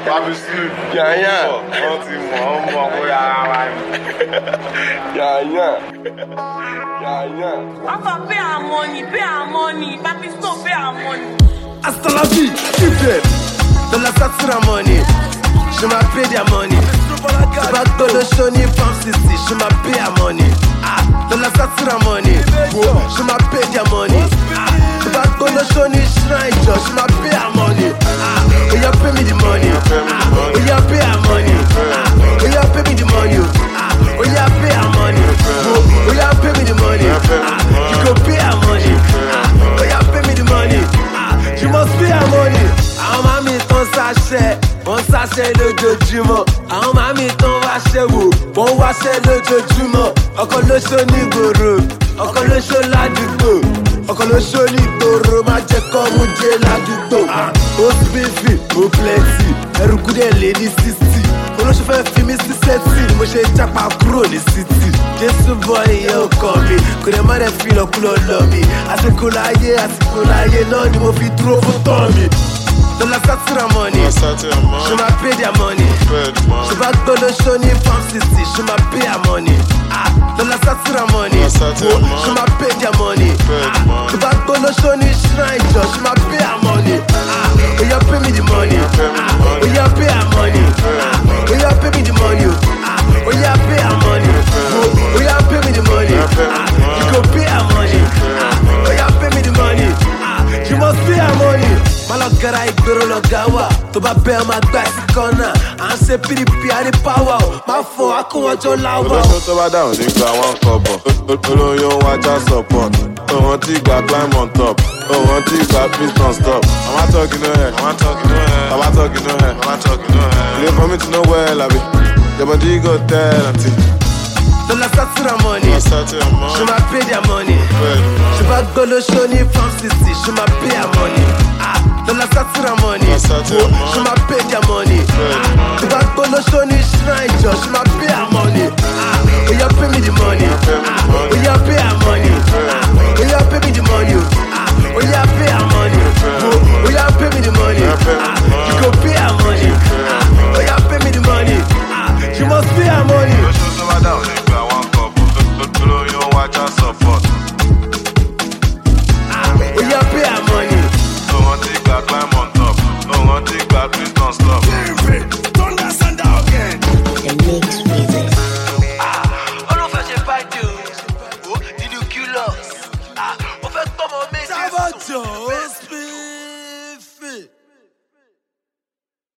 Baby sleep. Yeah. Papa, pay our money. Papi, stop, pay our money. Hasta la vie, keep them. De la satura money. Je m'appelle their money. Je back to the shoni from city. Je m'appelle money. De la satura money. Je m'appelle their money. Je back to the shoni shrine. Je m'appelle money. Oh, you pay me the money. Oh, you pay our money. Oh, you pay me the money. Oh, you pay our money. Oh, you pay me the money. You go pay our money. Oh, you pay me the money. You must pay our money. Àwọn mami tán ṣaṣẹ́, wọ́n ṣaṣẹ́ lójoojúmọ́. Àwọn mami tán wáṣẹ́ wò, wọ́n wáṣẹ́ lójoojúmọ́. Ọkọ ló ṣó ní gbòòrò, ọkọ ló ṣó ládùúgbò. Ọkọ ló ṣó ní gbòòrò, má jẹ́ kọ́ mú jẹ́ ládùúgbò. Ó bífì, ó plenty, ẹrù kúdẹ̀ lé ní 60. Olóṣù fẹ́ fi mí sí sẹ́tì, ni mo ṣe jápa kúrò ní city. Jésù bọ́ ìyẹn ò kọ́ mi, kò dẹ̀ má dẹ̀ fi lọ́kúlọ́ lọ mi. Àsìkò láyé náà ni mo fi dúró fún tọ́ mi. De la satura money, je m'appelle their money. Je back to the shoni from city, je m'appelle their money. De la satura money, je m'appelle their money. Je back to the shoni shrine, je m'appelle their money. Oh, you pay me the money. Oh, you pay our money. Oh, you pay me the money. Oh, you pay our money. Oh, you pay me the money. You go pay our money. Oh, you pay me the money. You must pay our money. Malogara ìgboro lọ̀gá wà, tó bá bẹ́ ọ máa gbá sí kọ́nà. À ń ṣe PDP àní pàwà o, máa fọ akúnwọ́jọ́ láwà o. Olóṣó tó bá dáhùn nígbà wọn kọ̀bọ̀, olóyún wájà support. Òun ti gba climb on top, òun ti gba please don't stop. I'm talking no hair. You dey for me to know well, abi. Your body go tell auntie. De la satura money, je m'appelle their money. Je back to the shoni from city, je m'appelle their money. De la satura money, je m'appelle